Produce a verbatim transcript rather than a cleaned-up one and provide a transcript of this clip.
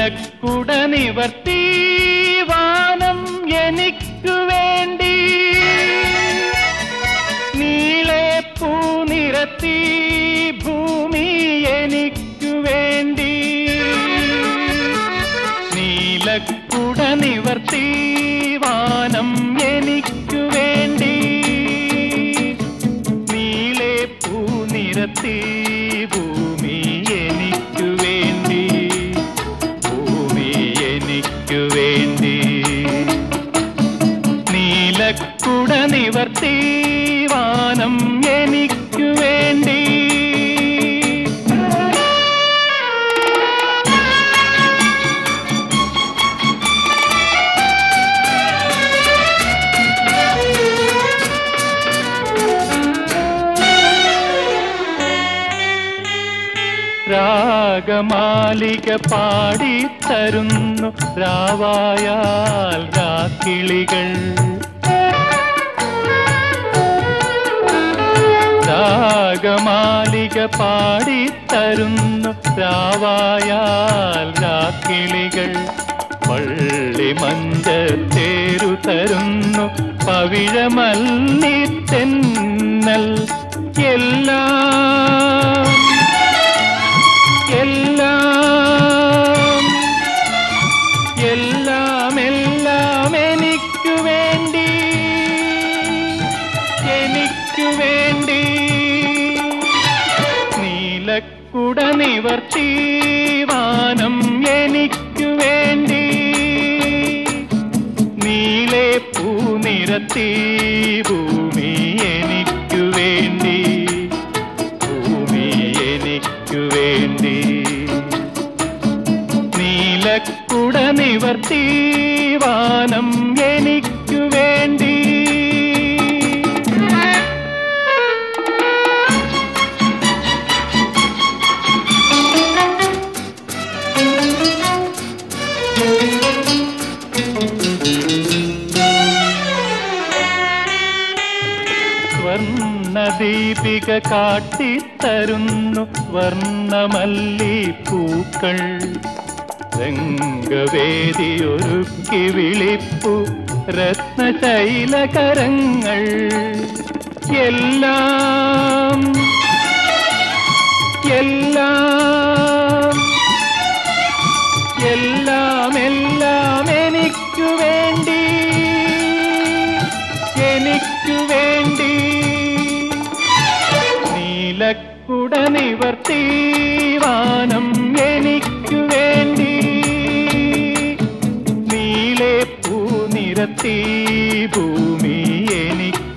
നീലക്കുട നിവർത്തി വാനം എനിക്കു വേണ്ടി, നീളെ പൂനിരത്തി ഭൂമി എനിക്കു വേണ്ടി. നീലക്കുട നിവർത്തി വാനം എനിക്കു വേണ്ടി, നീളെ പൂനിരത്തി ഭൂമി എനിക്കു വേണ്ടി, ഭൂമി എനിക്കു വേണ്ടി. നീലക്കുട നിവർത്തി വാനം എനിക്കു വേണ്ടി. രാഗമാലിക പാടിത്തരുന്നു രാവായാൽ രാക്കിളികൾ. രാഗമാലിക പാടിത്തരുന്നു രാവായാൽ രാക്കിളികൾ. പള്ളിമഞ്ചത്തേരു തരുന്നു പവിഴമല്ലിത്തെന്നൽ. എല്ലാം എല്ലാം എല്ലാം എല്ലാം എനിക്കു വേണ്ടി, എനിക്കു വേണ്ടി. നീലക്കുട നിവർത്തി വാനം എനിക്കു വേണ്ടി, നീളെ പൂനിരത്തി ഭൂമി എനിക്കു വേണ്ടി, ഭൂമി എനിക്കു വേണ്ടി. നീലക്കുട നിവർത്തി വാനം എനിക്കു വേണ്ടി. വർണ്ണദീപിക കാട്ടിത്തരുന്നു വർണ്ണമല്ലിപ്പൂക്കൾ. രംഗവേദിയൊരുക്കി വിളിപ്പു രത്നശൈലകരങ്ങൾ. എല്ലാം എല്ലാം എല്ലാം എല്ലാം എനിക്കു വേണ്ടി, എനിക്കു വേണ്ടി. നീലക്കുട നിവർത്തി വാനം എനിക്കു വേണ്ടി, നീളെ പൂനിരത്തി ഭൂമി എനിക്കു